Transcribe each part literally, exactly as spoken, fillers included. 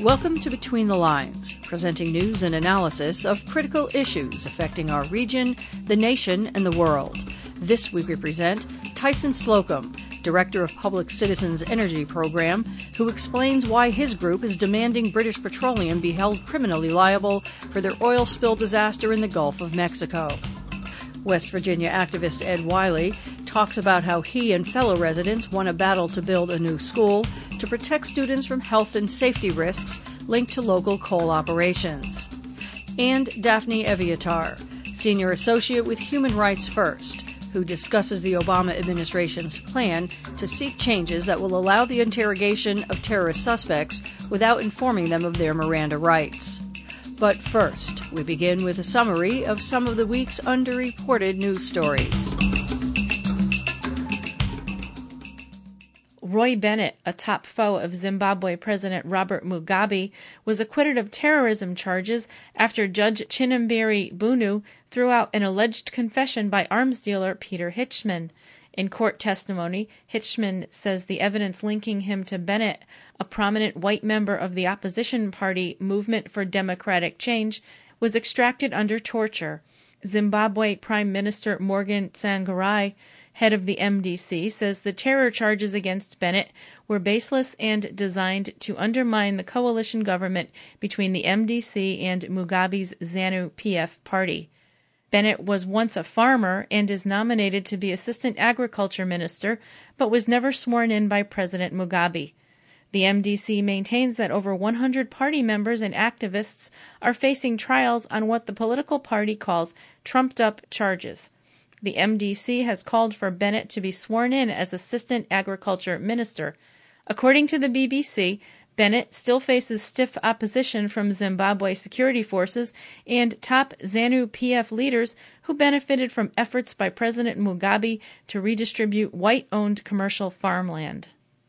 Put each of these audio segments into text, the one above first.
Welcome to Between the Lines, presenting news and analysis of critical issues affecting our region, the nation, and the world. This week we present Tyson Slocum, Director of Public Citizens Energy Program, who explains why his group is demanding British Petroleum be held criminally liable for their oil spill disaster in the Gulf of Mexico. West Virginia activist Ed Wiley talks about how he and fellow residents won a battle to build a new school to protect students from health and safety risks linked to local coal operations. And Daphne Eviatar, Senior Associate with Human Rights First, who discusses the Obama administration's plan to seek changes that will allow the interrogation of terrorist suspects without informing them of their Miranda rights. But first, we begin with a summary of some of the week's underreported news stories. Roy Bennett, a top foe of Zimbabwe President Robert Mugabe, was acquitted of terrorism charges after Judge Chinambere Bunu threw out an alleged confession by arms dealer Peter Hitchman. In court testimony, Hitchman says the evidence linking him to Bennett, a prominent white member of the opposition party Movement for Democratic Change, was extracted under torture. Zimbabwe Prime Minister Morgan Tsvangirai, head of the M D C, says the terror charges against Bennett were baseless and designed to undermine the coalition government between the M D C and Mugabe's ZANU-P F party. Bennett was once a farmer and is nominated to be Assistant Agriculture Minister, but was never sworn in by President Mugabe. The M D C maintains that over one hundred party members and activists are facing trials on what the political party calls trumped-up charges. The M D C has called for Bennett to be sworn in as Assistant Agriculture Minister. According to the B B C, Bennett still faces stiff opposition from Zimbabwe security forces and top ZANU-P F leaders who benefited from efforts by President Mugabe to redistribute white-owned commercial farmland.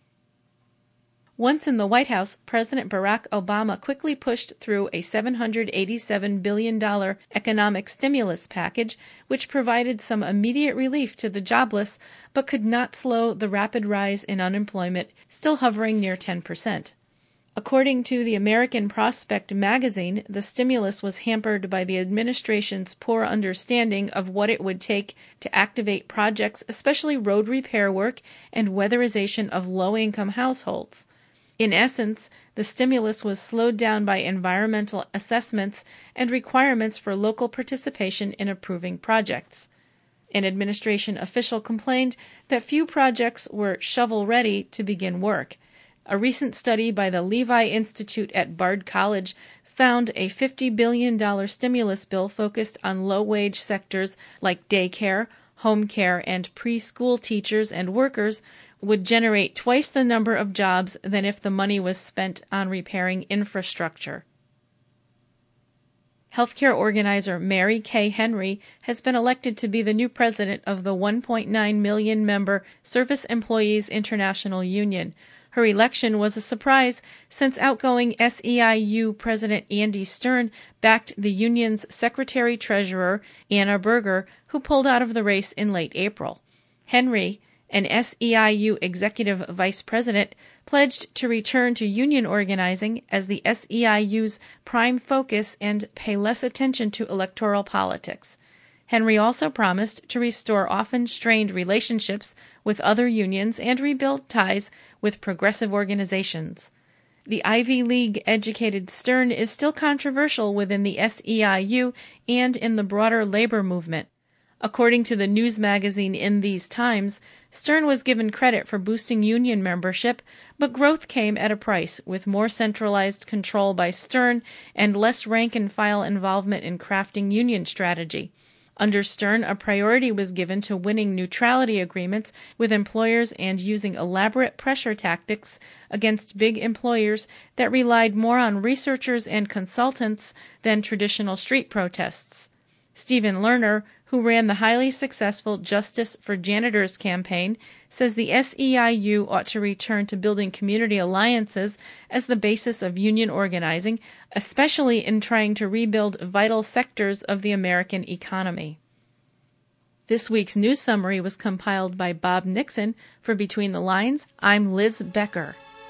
Once in the White House, President Barack Obama quickly pushed through a seven hundred eighty-seven billion dollars economic stimulus package, which provided some immediate relief to the jobless, but could not slow the rapid rise in unemployment, still hovering near ten percent. According to the American Prospect magazine, the stimulus was hampered by the administration's poor understanding of what it would take to activate projects, especially road repair work and weatherization of low-income households. In essence, the stimulus was slowed down by environmental assessments and requirements for local participation in approving projects. An administration official complained that few projects were shovel-ready to begin work. A recent study by the Levi Institute at Bard College found a fifty billion dollars stimulus bill focused on low-wage sectors like daycare, home care, and preschool teachers and workers would generate twice the number of jobs than if the money was spent on repairing infrastructure. Healthcare organizer Mary Kay Henry has been elected to be the new president of the one point nine million member Service Employees International Union. Her election was a surprise since outgoing S E I U President Andy Stern backed the union's secretary-treasurer, Anna Berger, who pulled out of the race in late April. Henry, an S E I U executive vice president, pledged to return to union organizing as the S E I U's prime focus and pay less attention to electoral politics. Henry also promised to restore often strained relationships with other unions and rebuild ties with progressive organizations. The Ivy League-educated Stern is still controversial within the S E I U and in the broader labor movement. According to the news magazine In These Times, Stern was given credit for boosting union membership, but growth came at a price, with more centralized control by Stern and less rank-and-file involvement in crafting union strategy. Under Stern, a priority was given to winning neutrality agreements with employers and using elaborate pressure tactics against big employers that relied more on researchers and consultants than traditional street protests. Stephen Lerner, who ran the highly successful Justice for Janitors campaign, says the S E I U ought to return to building community alliances as the basis of union organizing, especially in trying to rebuild vital sectors of the American economy. This week's news summary was compiled by Bob Nixon. For Between the Lines, I'm Liz Becker.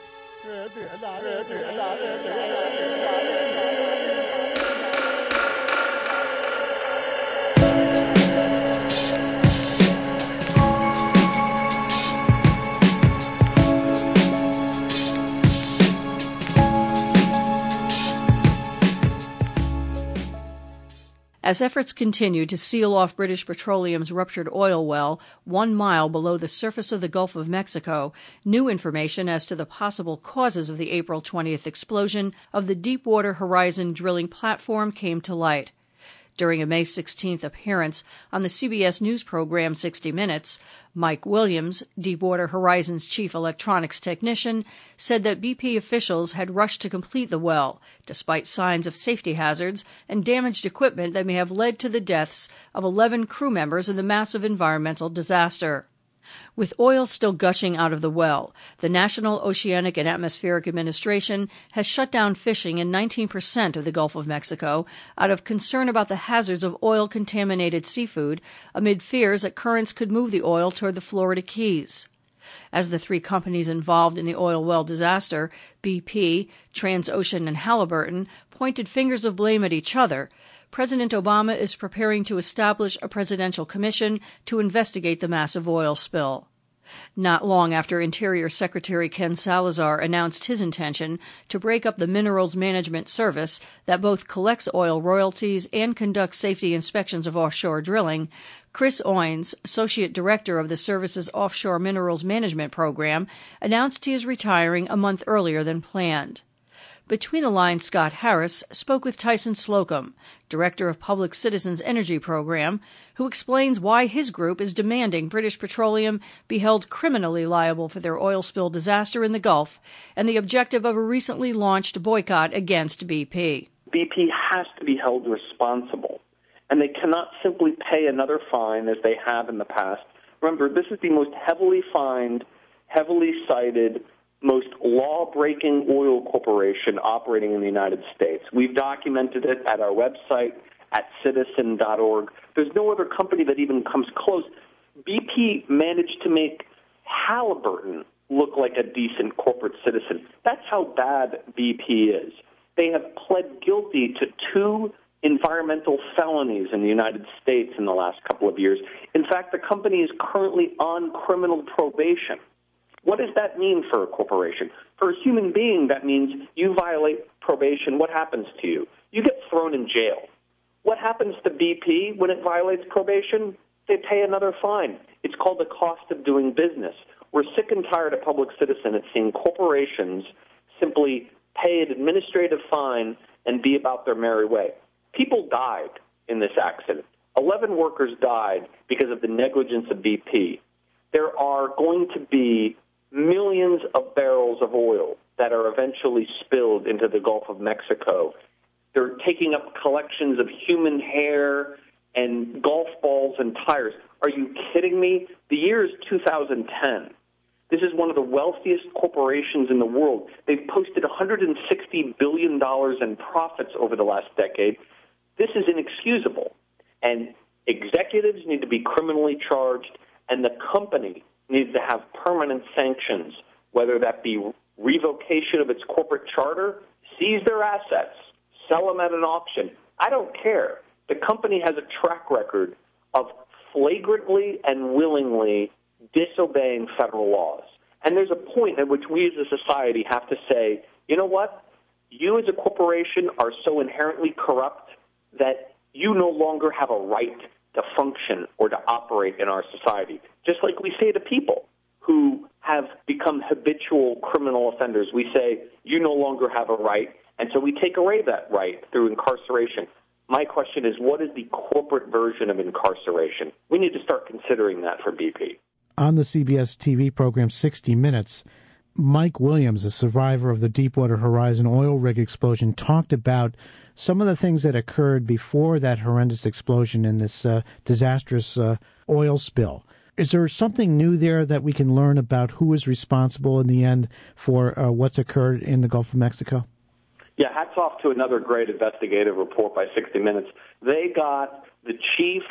As efforts continue to seal off British Petroleum's ruptured oil well one mile below the surface of the Gulf of Mexico, new information as to the possible causes of the April twentieth explosion of the Deepwater Horizon drilling platform came to light. During a May sixteenth appearance on the C B S News program sixty minutes, Mike Williams, Deepwater Horizon's chief electronics technician, said that B P officials had rushed to complete the well, despite signs of safety hazards and damaged equipment that may have led to the deaths of eleven crew members in the massive environmental disaster. With oil still gushing out of the well, the National Oceanic and Atmospheric Administration has shut down fishing in nineteen percent of the Gulf of Mexico out of concern about the hazards of oil-contaminated seafood amid fears that currents could move the oil toward the Florida Keys. As the three companies involved in the oil well disaster, B P, Transocean, and Halliburton, pointed fingers of blame at each other, President Obama is preparing to establish a presidential commission to investigate the massive oil spill. Not long after Interior Secretary Ken Salazar announced his intention to break up the Minerals Management Service that both collects oil royalties and conducts safety inspections of offshore drilling, Chris Oines, Associate Director of the service's Offshore Minerals Management Program, announced he is retiring a month earlier than planned. Between the Lines, Scott Harris spoke with Tyson Slocum, Director of Public Citizens Energy Program, who explains why his group is demanding British Petroleum be held criminally liable for their oil spill disaster in the Gulf and the objective of a recently launched boycott against B P. B P has to be held responsible, and they cannot simply pay another fine as they have in the past. Remember, this is the most heavily fined, heavily cited, most law-breaking oil corporation operating in the United States. We've documented it at our website at citizen dot org. There's no other company that even comes close. B P managed to make Halliburton look like a decent corporate citizen. That's how bad B P is. They have pled guilty to two environmental felonies in the United States in the last couple of years. In fact, the company is currently on criminal probation. What does that mean for a corporation? For a human being, that means you violate probation. What happens to you? You get thrown in jail. What happens to B P when it violates probation? They pay another fine. It's called the cost of doing business. We're sick and tired at Public Citizen at seeing corporations simply pay an administrative fine and be about their merry way. People died in this accident. Eleven workers died because of the negligence of B P. There are going to be millions of barrels of oil that are eventually spilled into the Gulf of Mexico. They're taking up collections of human hair and golf balls and tires. Are you kidding me? The year is two thousand ten. This is one of the wealthiest corporations in the world. They've posted one hundred sixty billion dollars in profits over the last decade. This is inexcusable. And executives need to be criminally charged, and the company needs to have permanent sanctions, whether that be revocation of its corporate charter, seize their assets, sell them at an auction. I don't care. The company has a track record of flagrantly and willingly disobeying federal laws. And there's a point at which we as a society have to say, you know what? You as a corporation are so inherently corrupt that you no longer have a right to function or to operate in our society. Just like we say to people who have become habitual criminal offenders, we say, you no longer have a right, and so we take away that right through incarceration. My question is, what is the corporate version of incarceration? We need to start considering that for B P. On the C B S T V program sixty minutes, Mike Williams, a survivor of the Deepwater Horizon oil rig explosion, talked about some of the things that occurred before that horrendous explosion in this uh, disastrous uh, oil spill. Is there something new there that we can learn about who is responsible in the end for uh, what's occurred in the Gulf of Mexico? Yeah, hats off to another great investigative report by sixty minutes. They got the chief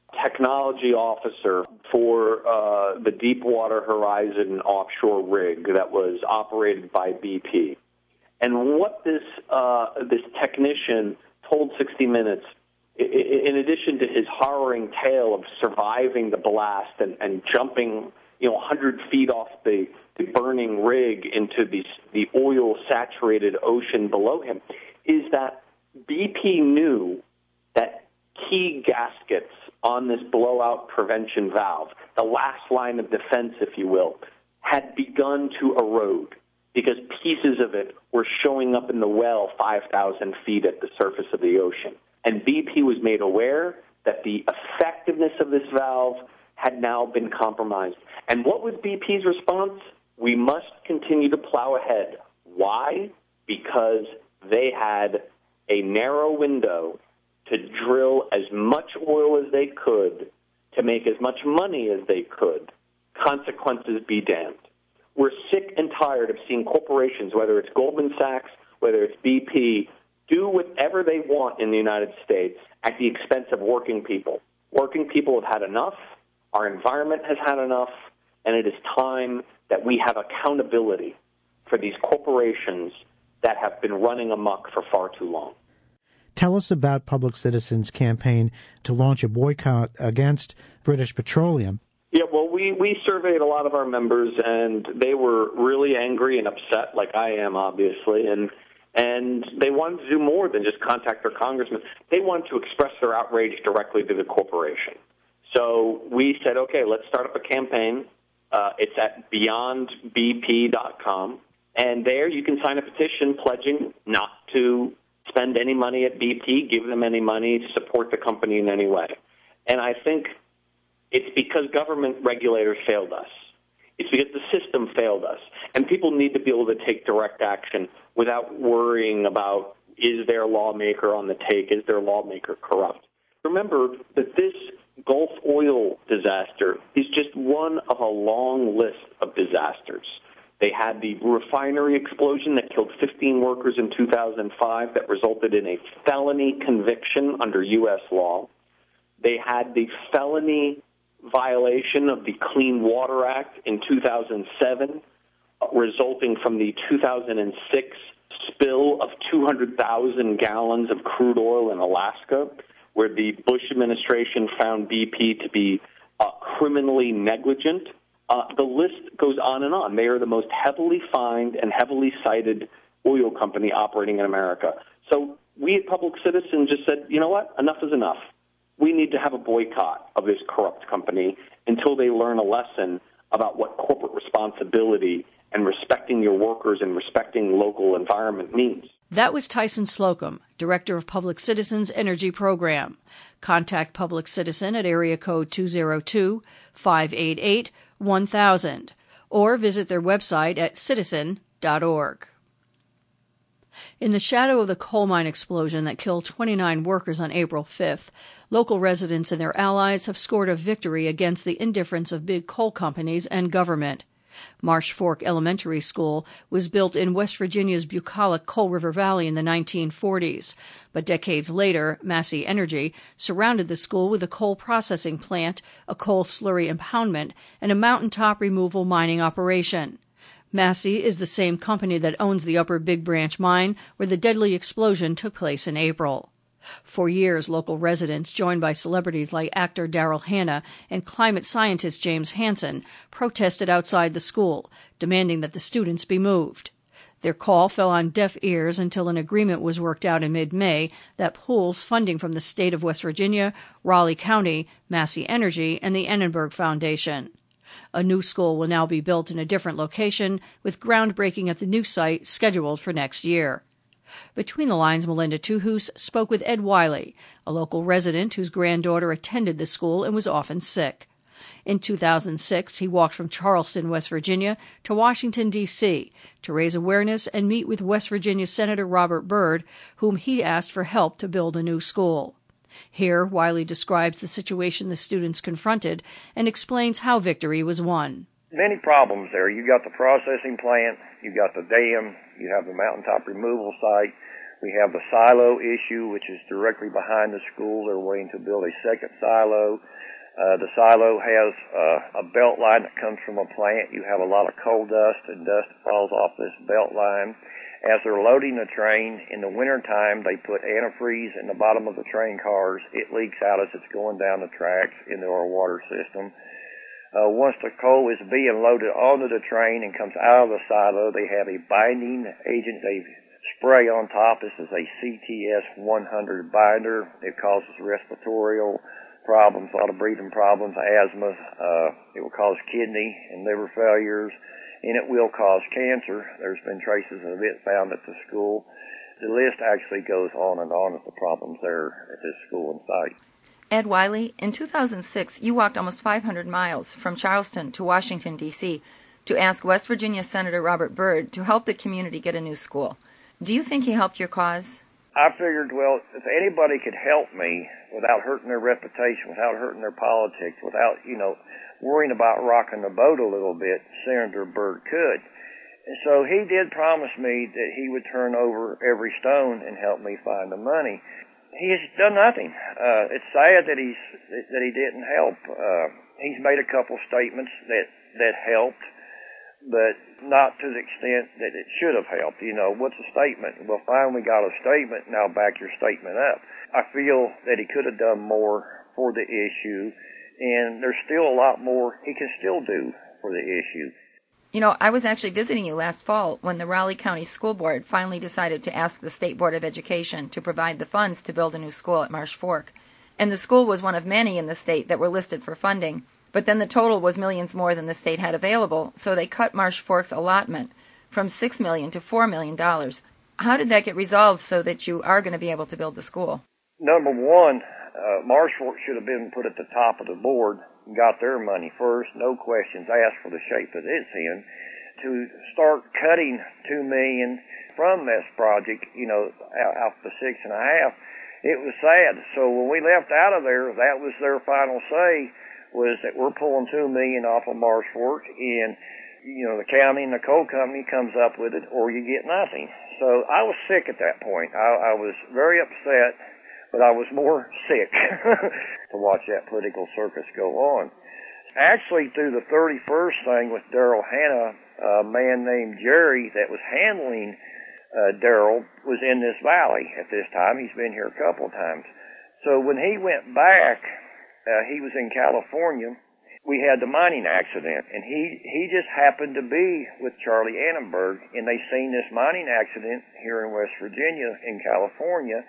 technology officer for uh, the Deepwater Horizon offshore rig that was operated by B P. And what this uh, this technician told sixty minutes, in addition to his harrowing tale of surviving the blast and, and jumping, you know, one hundred feet off the, the burning rig into the, the oil-saturated ocean below him, is that B P knew that key gaskets on this blowout prevention valve, the last line of defense, if you will, had begun to erode because pieces of it were showing up in the well five thousand feet at the surface of the ocean. And B P was made aware that the effectiveness of this valve had now been compromised. And what was B P's response? We must continue to plow ahead. Why? Because they had a narrow window to drill as much oil as they could, to make as much money as they could. Consequences be damned. We're sick and tired of seeing corporations, whether it's Goldman Sachs, whether it's B P, do whatever they want in the United States at the expense of working people. Working people have had enough, our environment has had enough, and it is time that we have accountability for these corporations that have been running amok for far too long. Tell us about Public Citizen's campaign to launch a boycott against British Petroleum. Yeah, well, we, we surveyed a lot of our members, and they were really angry and upset, like I am, obviously, and and they wanted to do more than just contact their congressman. They wanted to express their outrage directly to the corporation. So we said, okay, let's start up a campaign. Uh, it's at beyond b p dot com, and there you can sign a petition pledging not to spend any money at B P, give them any money, support the company in any way. And I think it's because government regulators failed us. It's because the system failed us. And people need to be able to take direct action without worrying about, is their lawmaker on the take, is their lawmaker corrupt? Remember that this Gulf oil disaster is just one of a long list of disasters. They had the refinery explosion that killed fifteen workers in two thousand five that resulted in a felony conviction under U S law. They had the felony violation of the Clean Water Act in two thousand seven, resulting from the two thousand six spill of two hundred thousand gallons of crude oil in Alaska, where the Bush administration found B P to be uh, criminally negligent. Uh, the list goes on and on. They are the most heavily fined and heavily cited oil company operating in America. So we at Public Citizen just said, you know what, enough is enough. We need to have a boycott of this corrupt company until they learn a lesson about what corporate responsibility and respecting your workers and respecting local environment means. That was Tyson Slocum, Director of Public Citizen's Energy Program. Contact Public Citizen at area code two oh two, five eight eight, one thousand or visit their website at citizen dot org. In the shadow of the coal mine explosion that killed twenty-nine workers on April fifth, local residents and their allies have scored a victory against the indifference of big coal companies and government. Marsh Fork Elementary School was built in West Virginia's bucolic Coal River Valley in the nineteen forties, but decades later, Massey Energy surrounded the school with a coal processing plant, a coal slurry impoundment, and a mountaintop removal mining operation. Massey is the same company that owns the Upper Big Branch mine where the deadly explosion took place in April. For years, local residents, joined by celebrities like actor Daryl Hannah and climate scientist James Hansen, protested outside the school, demanding that the students be moved. Their call fell on deaf ears until an agreement was worked out in mid-May that pools funding from the state of West Virginia, Raleigh County, Massey Energy, and the Annenberg Foundation. A new school will now be built in a different location, with groundbreaking at the new site scheduled for next year. Between the lines, Melinda Tuhus spoke with Ed Wiley, a local resident whose granddaughter attended the school and was often sick. In two thousand six, he walked from Charleston, West Virginia, to Washington, D C to raise awareness and meet with West Virginia Senator Robert Byrd, whom he asked for help to build a new school. Here, Wiley describes the situation the students confronted and explains how victory was won. Many problems there. You've got the processing plant, you've got the dam, you have the mountaintop removal site. We have the silo issue, which is directly behind the school. They're waiting to build a second silo. Uh, the silo has uh, a belt line that comes from a plant. You have a lot of coal dust and dust that falls off this belt line. As they're loading the train in the wintertime, they put antifreeze in the bottom of the train cars. It leaks out as it's going down the tracks into our water system. Uh, once the coal is being loaded onto the train and comes out of the silo, they have a binding agent they spray on top. This is a C T S one hundred binder. It causes respiratory problems, a lot of breathing problems, asthma. Uh, it will cause kidney and liver failures, and it will cause cancer. There's been traces of it found at the school. The list actually goes on and on with the problems there at this school and site. Ed Wiley, in two thousand six, you walked almost five hundred miles from Charleston to Washington, D C to ask West Virginia Senator Robert Byrd to help the community get a new school. Do you think he helped your cause? I figured, well, if anybody could help me without hurting their reputation, without hurting their politics, without, you know, worrying about rocking the boat a little bit, Senator Byrd could. And so he did promise me that he would turn over every stone and help me find the money. He has done nothing. Uh, it's sad that he's that he didn't help. Uh, he's made a couple statements that that helped, but not to the extent that it should have helped. You know, what's a statement? Well, fine, we got a statement, now back your statement up. I feel that he could have done more for the issue, and there's still a lot more he can still do for the issue. You know, I was actually visiting you last fall when the Raleigh County School Board finally decided to ask the State Board of Education to provide the funds to build a new school at Marsh Fork. And the school was one of many in the state that were listed for funding. But then the total was millions more than the state had available, so they cut Marsh Fork's allotment from six million dollars to four million dollars. How did that get resolved so that you are going to be able to build the school? Number one, uh, Marsh Fork should have been put at the top of the board and got their money first, no questions asked for the shape that it's in. To start cutting two million dollars from this project, you know, out the six and a half, it was sad. So when we left out of there, that was their final say, was that we're pulling two million dollars off of Marsh Fork, and, you know, the county and the coal company comes up with it, or you get nothing. So I was sick at that point. I, I was very upset, but I was more sick to watch that political circus go on. Actually, through the thirty-first thing with Daryl Hannah, a man named Jerry that was handling uh, Daryl was in this valley at this time. He's been here a couple of times. So when he went back, Uh, he was in California. We had the mining accident, and he, he just happened to be with Charlie Annenberg, and they seen this mining accident here in West Virginia in California,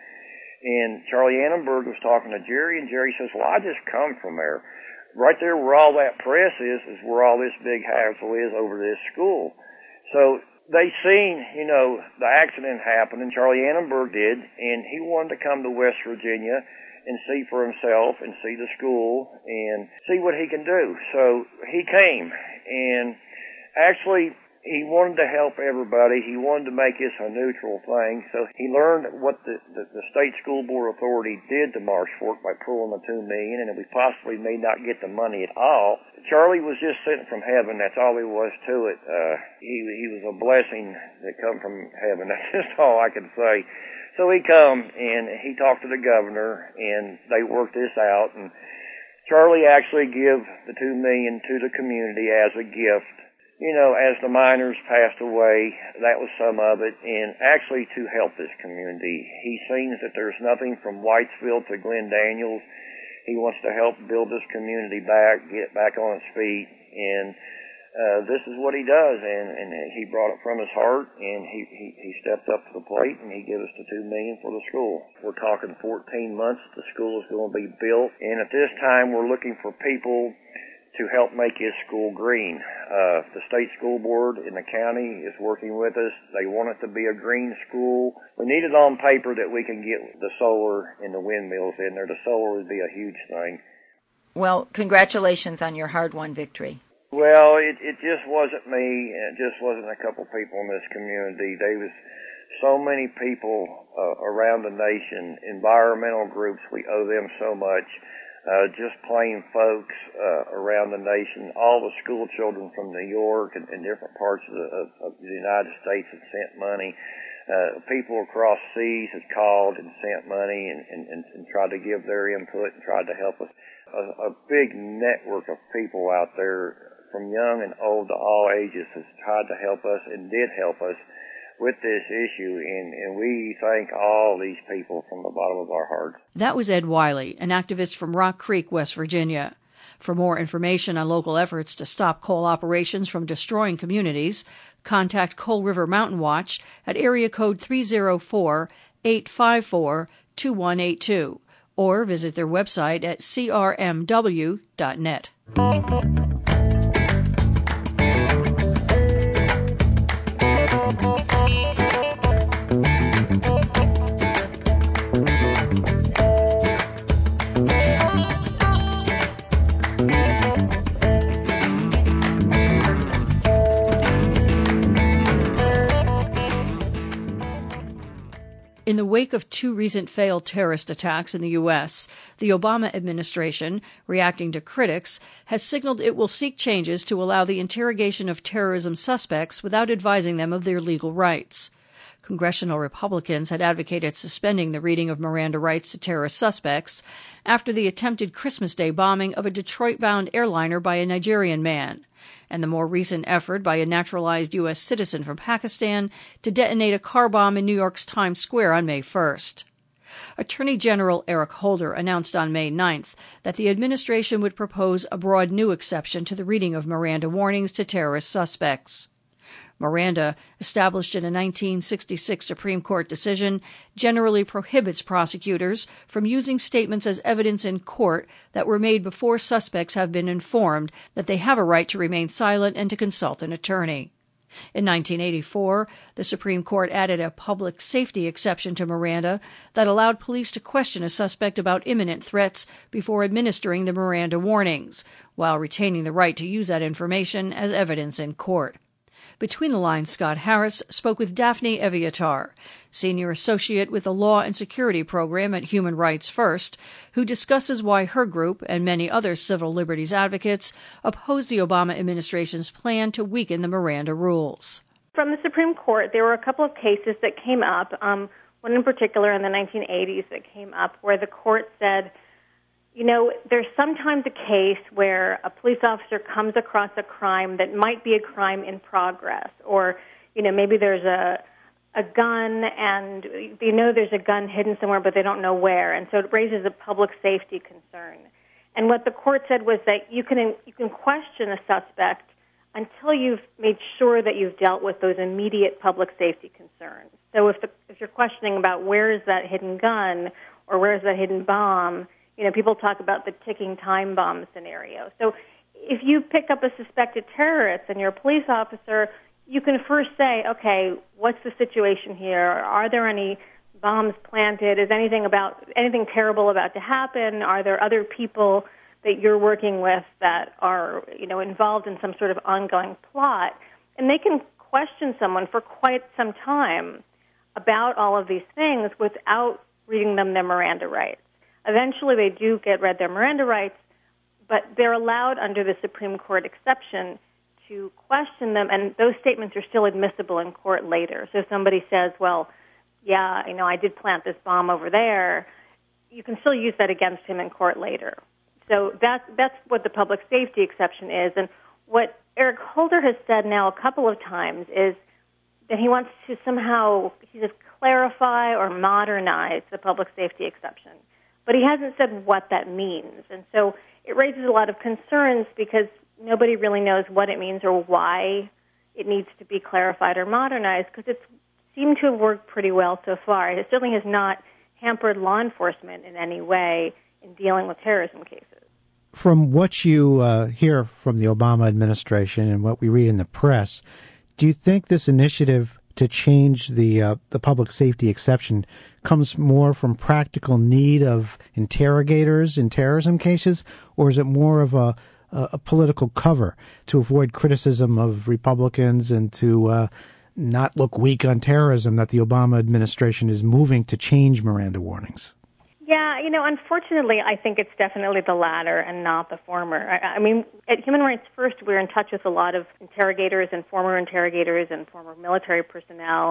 and Charlie Annenberg was talking to Jerry, and Jerry says, well, I just come from there. Right there where all that press is, is where all this big hassle is over this school. So they seen, you know, the accident happen, and Charlie Annenberg did, and he wanted to come to West Virginia and see for himself and see the school and see what he can do. So he came, and actually he wanted to help everybody. He wanted to make this a neutral thing. So he learned what the, the, the state school board authority did to Marsh Fork by pulling the two million dollars, and we possibly may not get the money at all. Charlie was just sent from heaven. That's all there was to it. Uh, he, he was a blessing that come from heaven. That's just all I can say. So he come, and he talked to the governor, and they worked this out, and Charlie actually give the two million dollars to the community as a gift. You know, as the miners passed away, that was some of it, and actually to help this community. He sees that there's nothing from Whitesville to Glen Daniels. He wants to help build this community back, get back on its feet, and Uh, this is what he does, and, and he brought it from his heart, and he, he, he stepped up to the plate, and he gave us the two million dollars for the school. We're talking fourteen months, the school is going to be built, and at this time we're looking for people to help make his school green. Uh, the state school board in the county is working with us. They want it to be a green school. We need it on paper that we can get the solar and the windmills in there. The solar would be a huge thing. Well, congratulations on your hard-won victory. Well, it, it just wasn't me, and it just wasn't a couple people in this community. There was so many people uh, around the nation, environmental groups, we owe them so much, uh, just plain folks uh, around the nation, all the school children from New York and, and different parts of the, of, of the United States that sent money. Uh, people across seas have called and sent money and, and, and, and tried to give their input and tried to help us. A, a big network of people out there, from young and old to all ages, has tried to help us and did help us with this issue, and, and we thank all these people from the bottom of our hearts. That was Ed Wiley, an activist from Rock Creek, West Virginia. For more information on local efforts to stop coal operations from destroying communities, contact Coal River Mountain Watch at area code three oh four, eight five four, two one eight two or visit their website at c r m w dot net. In the wake of two recent failed terrorist attacks in the U S, the Obama administration, reacting to critics, has signaled it will seek changes to allow the interrogation of terrorism suspects without advising them of their legal rights. Congressional Republicans had advocated suspending the reading of Miranda rights to terrorist suspects after the attempted Christmas Day bombing of a Detroit-bound airliner by a Nigerian man, and the more recent effort by a naturalized U S citizen from Pakistan to detonate a car bomb in New York's Times Square on May first. Attorney General Eric Holder announced on May ninth that the administration would propose a broad new exception to the reading of Miranda warnings to terrorist suspects. Miranda, established in a nineteen sixty-six Supreme Court decision, generally prohibits prosecutors from using statements as evidence in court that were made before suspects have been informed that they have a right to remain silent and to consult an attorney. In nineteen eighty-four, the Supreme Court added a public safety exception to Miranda that allowed police to question a suspect about imminent threats before administering the Miranda warnings, while retaining the right to use that information as evidence in court. Between the Lines, Scott Harris spoke with Daphne Eviatar, Senior Associate with the Law and Security Program at Human Rights First, who discusses why her group and many other civil liberties advocates oppose the Obama administration's plan to weaken the Miranda rules. From the Supreme Court, there were a couple of cases that came up, um, one in particular in the nineteen eighties that came up where the court said, you know, there's sometimes a case where a police officer comes across a crime that might be a crime in progress, or, you know, maybe there's a a gun and they know there's a gun hidden somewhere, but they don't know where, and so it raises a public safety concern. And what the court said was that you can you can question a suspect until you've made sure that you've dealt with those immediate public safety concerns. So if the, if you're questioning about where is that hidden gun or where is that hidden bomb, you know, people talk about the ticking time bomb scenario. So if you pick up a suspected terrorist and you're a police officer, you can first say, okay, what's the situation here? Are there any bombs planted? Is anything about anything terrible about to happen? Are there other people that you're working with that are, you know, involved in some sort of ongoing plot? And they can question someone for quite some time about all of these things without reading them their Miranda rights. Eventually, they do get read their Miranda rights, but they're allowed under the Supreme Court exception to question them, and those statements are still admissible in court later. So if somebody says, well, yeah, you know, I did plant this bomb over there, you can still use that against him in court later. So that's, that's what the public safety exception is. And what Eric Holder has said now a couple of times is that he wants to somehow, he says, clarify or modernize the public safety exception. But he hasn't said what that means. And so it raises a lot of concerns because nobody really knows what it means or why it needs to be clarified or modernized, because it's seemed to have worked pretty well so far. It certainly has not hampered law enforcement in any way in dealing with terrorism cases. From what you uh, hear from the Obama administration and what we read in the press, do you think this initiative to change the uh, the public safety exception comes more from practical need of interrogators in terrorism cases, or is it more of a, a, a political cover to avoid criticism of Republicans and to uh, not look weak on terrorism that the Obama administration is moving to change Miranda warnings? Yeah, you know, unfortunately, I think it's definitely the latter and not the former. I, I mean, at Human Rights First, we're in touch with a lot of interrogators and former interrogators and former military personnel, and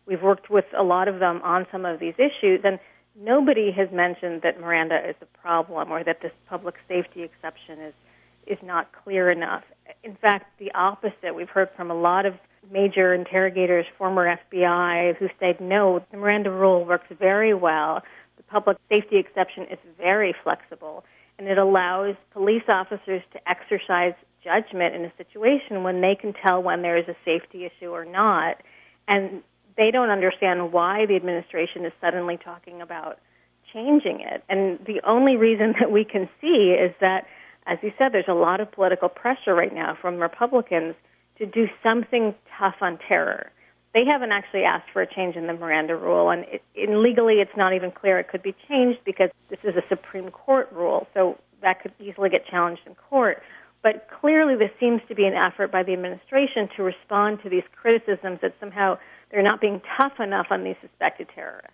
we've worked with a lot of them on some of these issues, and nobody has mentioned that Miranda is a problem or that this public safety exception is is not clear enough. In fact, the opposite. We've heard from a lot of major interrogators, former F B I, who said, no, the Miranda rule works very well. The public safety exception is very flexible, and it allows police officers to exercise judgment in a situation when they can tell when there is a safety issue or not. And they don't understand why the administration is suddenly talking about changing it. And the only reason that we can see is that, as you said, there's a lot of political pressure right now from Republicans to do something tough on terror. They haven't actually asked for a change in the Miranda rule, and it, and legally it's not even clear it could be changed because this is a Supreme Court rule, so that could easily get challenged in court. But clearly there seems to be an effort by the administration to respond to these criticisms that somehow they're not being tough enough on these suspected terrorists.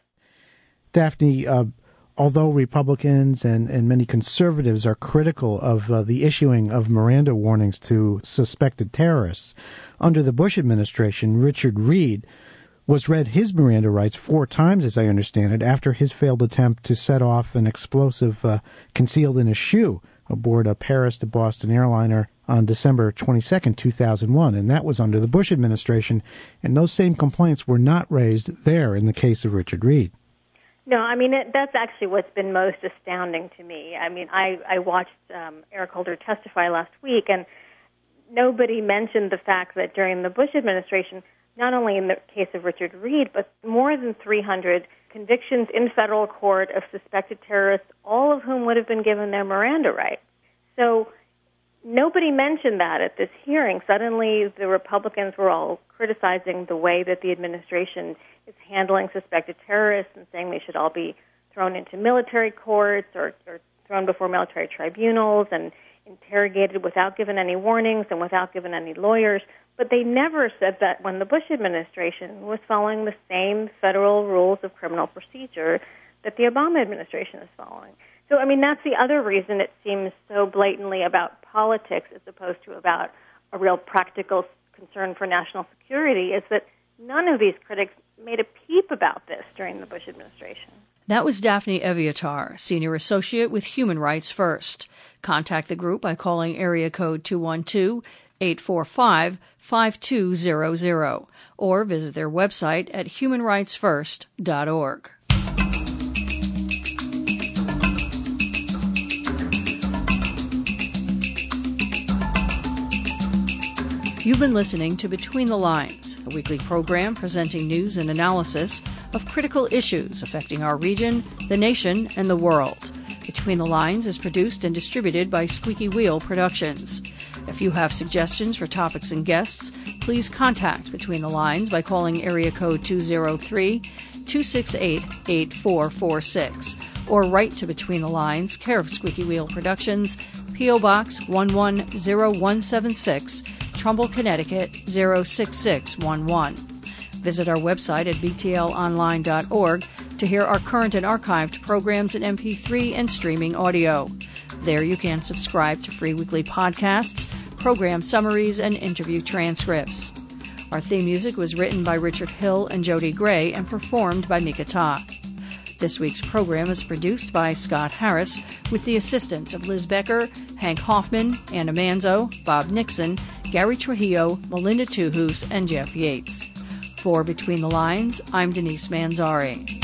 Daphne, uh, although Republicans and, and many conservatives are critical of uh, the issuing of Miranda warnings to suspected terrorists, under the Bush administration, Richard Reid was read his Miranda rights four times, as I understand it, after his failed attempt to set off an explosive uh, concealed in a shoe aboard a Paris to Boston airliner on December twenty-second, two thousand one, and that was under the Bush administration, and those same complaints were not raised there in the case of Richard Reid. No, I mean, it, that's actually what's been most astounding to me. I mean, I, I watched um, Eric Holder testify last week, and nobody mentioned the fact that during the Bush administration, not only in the case of Richard Reid, but more than three hundred convictions in federal court of suspected terrorists, all of whom would have been given their Miranda rights. So nobody mentioned that at this hearing. Suddenly, the Republicans were all criticizing the way that the administration is handling suspected terrorists and saying they should all be thrown into military courts or, or thrown before military tribunals and interrogated without giving any warnings and without giving any lawyers. But they never said that when the Bush administration was following the same federal rules of criminal procedure that the Obama administration is following. So, I mean, that's the other reason it seems so blatantly about politics as opposed to about a real practical concern for national security, is that none of these critics made a peep about this during the Bush administration. That was Daphne Eviatar, Senior Associate with Human Rights First. Contact the group by calling area code two one two, eight four five, five two zero zero or visit their website at human rights first dot org. You've been listening to Between the Lines, a weekly program presenting news and analysis of critical issues affecting our region, the nation, and the world. Between the Lines is produced and distributed by Squeaky Wheel Productions. If you have suggestions for topics and guests, please contact Between the Lines by calling area code two zero three, two six eight, eight four four six or write to Between the Lines, care of Squeaky Wheel Productions, P O. Box one one zero one seven six, Trumbull, Connecticut zero six six one one. Visit our website at b t l online dot org to hear our current and archived programs in M P three and streaming audio. There you can subscribe to free weekly podcasts, program summaries, and interview transcripts. Our theme music was written by Richard Hill and Jody Gray and performed by Mika Ta. This week's program is produced by Scott Harris with the assistance of Liz Becker, Hank Hoffman, Anna Manzo, Bob Nixon, Gary Trujillo, Melinda Tuhus, and Jeff Yates. For Between the Lines, I'm Denise Manzari.